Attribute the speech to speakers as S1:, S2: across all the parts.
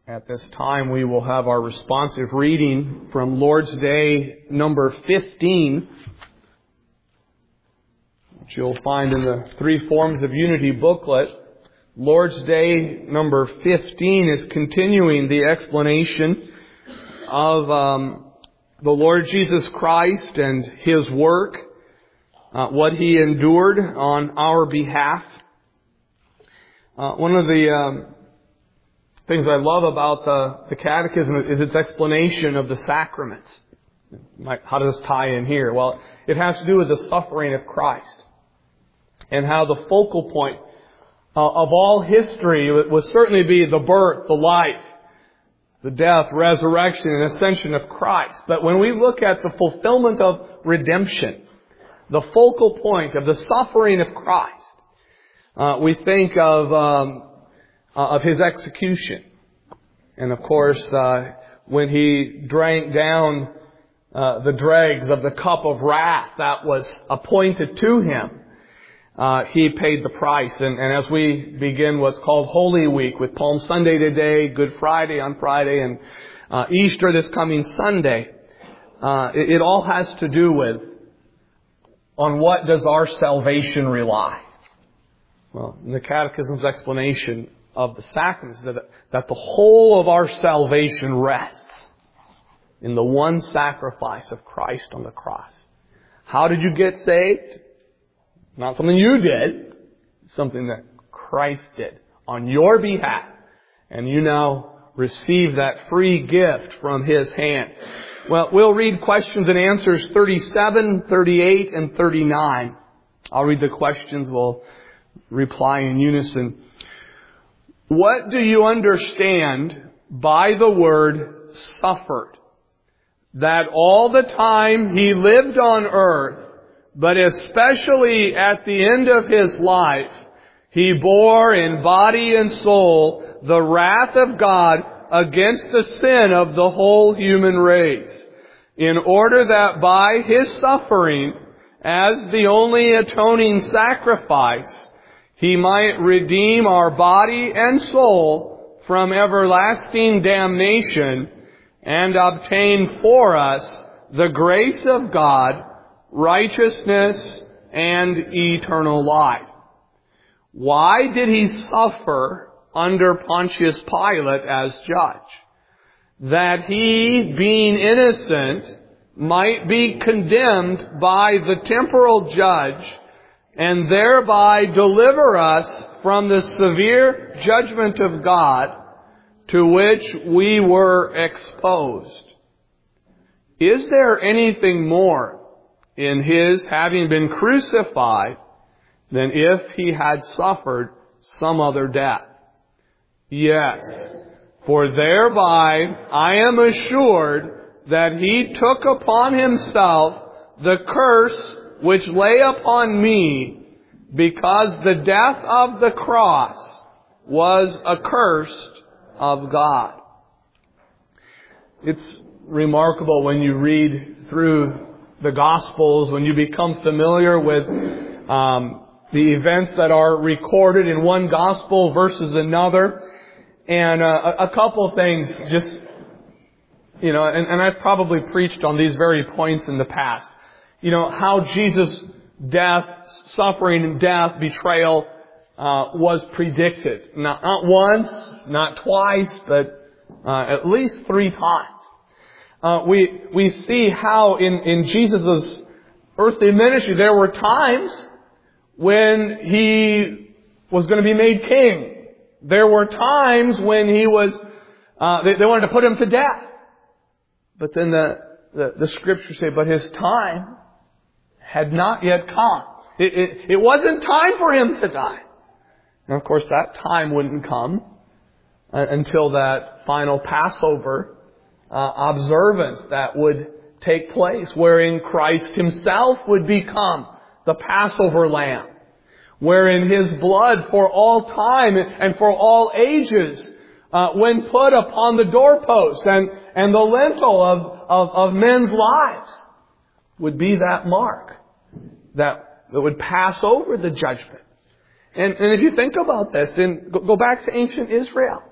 S1: At this time, we will have our responsive reading from Lord's Day number 15, which you'll find in the Three Forms of Unity booklet. Lord's Day number 15 is continuing the explanation of the Lord Jesus Christ and His work, what He endured on our behalf. One of the things I love about the Catechism is its explanation of the sacraments. How does this tie in here? Well, it has to do with the suffering of Christ and how the focal point of all history would certainly be the birth, the life, the death, resurrection, and ascension of Christ. But when we look at the fulfillment of redemption, the focal point of the suffering of Christ, we think of His execution. And of course, when He drank down the dregs of the cup of wrath that was appointed to Him, He paid the price. And as we begin what's called Holy Week, with Palm Sunday today, Good Friday on Friday, and Easter this coming Sunday, it all has to do with on what does our salvation rely? Well, in the Catechism's explanation of the sacraments, that the whole of our salvation rests in the one sacrifice of Christ on the cross. How did you get saved? Not something you did. Something that Christ did on your behalf. And you now receive that free gift from His hand. Well, we'll read questions and answers 37, 38, and 39. I'll read the questions. We'll reply in unison. What do you understand by the word suffered? That all the time He lived on earth, but especially at the end of His life, He bore in body and soul the wrath of God against the sin of the whole human race, in order that by His suffering, as the only atoning sacrifice, He might redeem our body and soul from everlasting damnation and obtain for us the grace of God, righteousness, and eternal life. Why did He suffer under Pontius Pilate as judge? That He, being innocent, might be condemned by the temporal judge and thereby deliver us from the severe judgment of God to which we were exposed. Is there anything more in His having been crucified than if He had suffered some other death? Yes, for thereby I am assured that He took upon Himself the curse which lay upon me, because the death of the cross was accursed of God. It's remarkable when you read through the Gospels, when you become familiar with the events that are recorded in one Gospel versus another. And a couple of things just, and I've probably preached on these very points in the past. How Jesus' death, suffering and death, betrayal, was predicted. Not once, not twice, but at least 3 times. We see how in Jesus' earthly ministry there were times when He was going to be made king. There were times when He was, they wanted to put Him to death. But then the Scriptures say, but His time had not yet come. It wasn't time for Him to die. And of course that time wouldn't come until that final Passover observance that would take place, wherein Christ Himself would become the Passover lamb, wherein His blood for all time and for all ages, when put upon the doorposts and the lintel of men's lives, would be that mark that would pass over the judgment. And if you think about this, and go back to ancient Israel,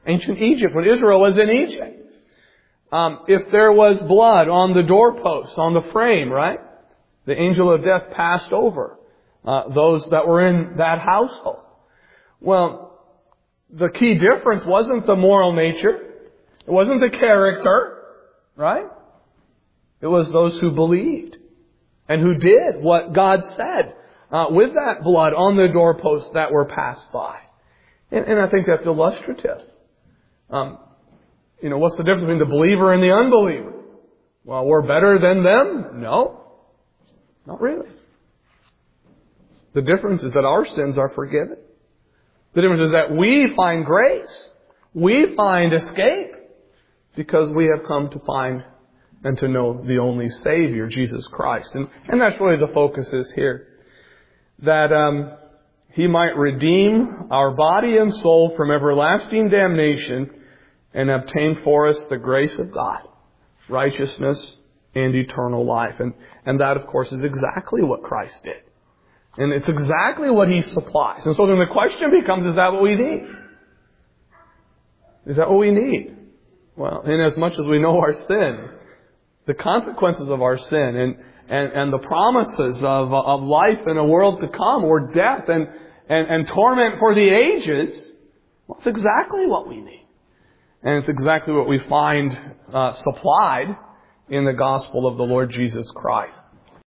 S1: Ancient Egypt, when Israel was in Egypt. If there was blood on the doorpost, on the frame, right? The angel of death passed over those that were in that household. Well, the key difference wasn't the moral nature. It wasn't the character, right? It was those who believed and who did what God said with that blood on the doorposts that were passed by. And I think that's illustrative. What's the difference between the believer and the unbeliever? Well, we're better than them? No. Not really. The difference is that our sins are forgiven. The difference is that we find grace. We find escape because we have come to find and to know the only Savior, Jesus Christ. And that's really the focus is here. That He might redeem our body and soul from everlasting damnation and obtain for us the grace of God, righteousness, and eternal life. And that, of course, is exactly what Christ did. And it's exactly what He supplies. And so then the question becomes, is that what we need? Is that what we need? Well, inasmuch as we know our sin, the consequences of our sin, and the promises of life in a world to come, or death and torment for the ages, well, it's exactly what we need. And it's exactly what we find supplied in the gospel of the Lord Jesus Christ.